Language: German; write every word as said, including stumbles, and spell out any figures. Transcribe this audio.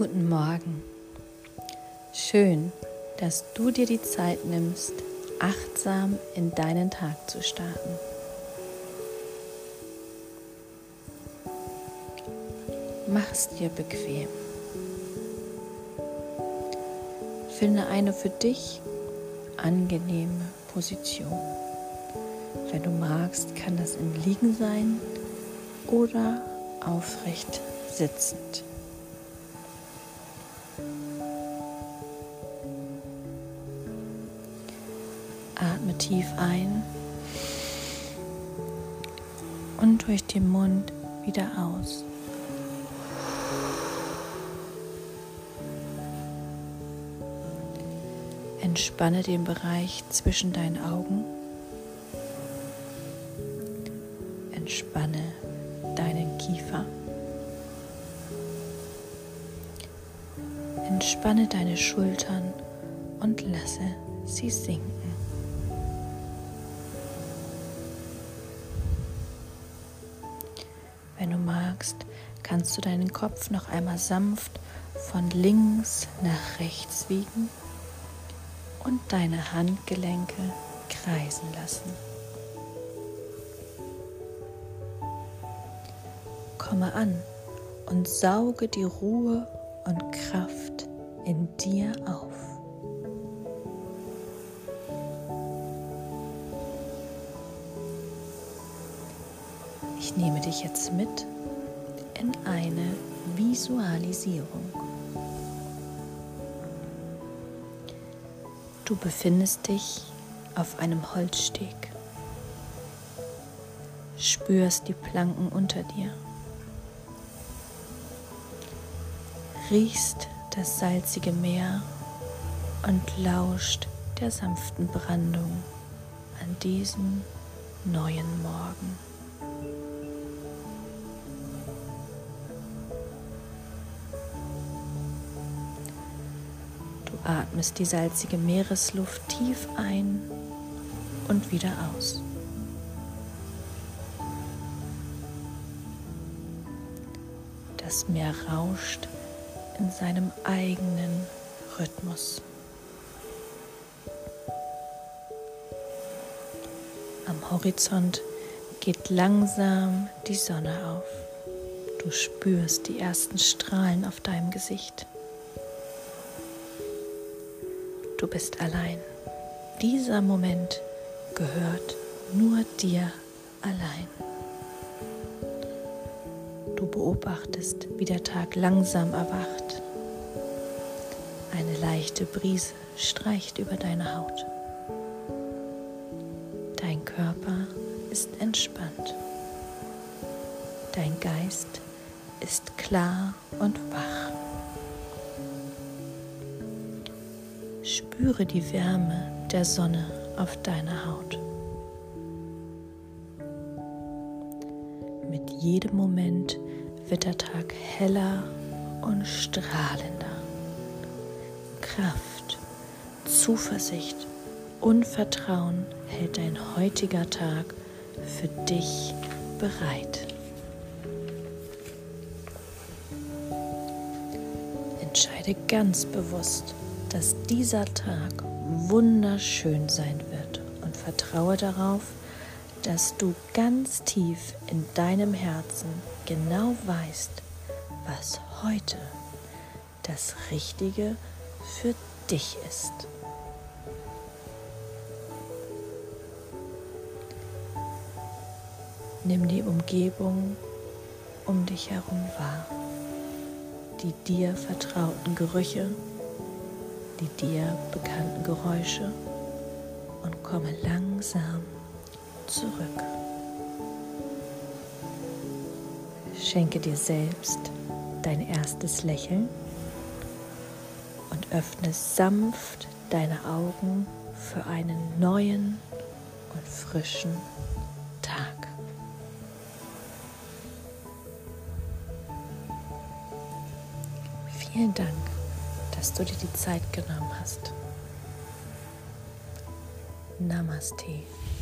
Guten Morgen. Schön, dass du dir die Zeit nimmst, achtsam in deinen Tag zu starten. Mach es dir bequem. Finde eine für dich angenehme Position. Wenn du magst, kann das im Liegen sein oder aufrecht sitzend. Atme tief ein und durch den Mund wieder aus. Entspanne den Bereich zwischen deinen Augen. Entspanne deinen Kiefer. Entspanne deine Schultern und lasse sie sinken. Wenn du magst, kannst du deinen Kopf noch einmal sanft von links nach rechts wiegen und deine Handgelenke kreisen lassen. Komme an und sauge die Ruhe und Kraft in dir auf. Ich nehme dich jetzt mit in eine Visualisierung. Du befindest dich auf einem Holzsteg, spürst die Planken unter dir, riechst das salzige Meer und lauscht der sanften Brandung an diesem neuen Morgen. Du atmest die salzige Meeresluft tief ein und wieder aus. Das Meer rauscht in seinem eigenen Rhythmus. Am Horizont geht langsam die Sonne auf. Du spürst die ersten Strahlen auf deinem Gesicht. Du bist allein. Dieser Moment gehört nur dir allein. Du beobachtest, wie der Tag langsam erwacht. Eine leichte Brise streicht über deine Haut. Dein Körper ist entspannt. Dein Geist ist klar und wach. Spüre die Wärme der Sonne auf deiner Haut. Mit jedem Moment wird der Tag heller und strahlender. Kraft, Zuversicht und Vertrauen hält dein heutiger Tag für dich bereit. Entscheide ganz bewusst, dass dieser Tag wunderschön sein wird und vertraue darauf, dass du ganz tief in deinem Herzen genau weißt, was heute das Richtige für dich ist. Nimm die Umgebung um dich herum wahr, die dir vertrauten Gerüche, die dir bekannten Geräusche und komme langsam zurück. Schenke dir selbst dein erstes Lächeln und öffne sanft deine Augen für einen neuen und frischen Tag. Vielen Dank, dass du dir die Zeit genommen hast. Namaste.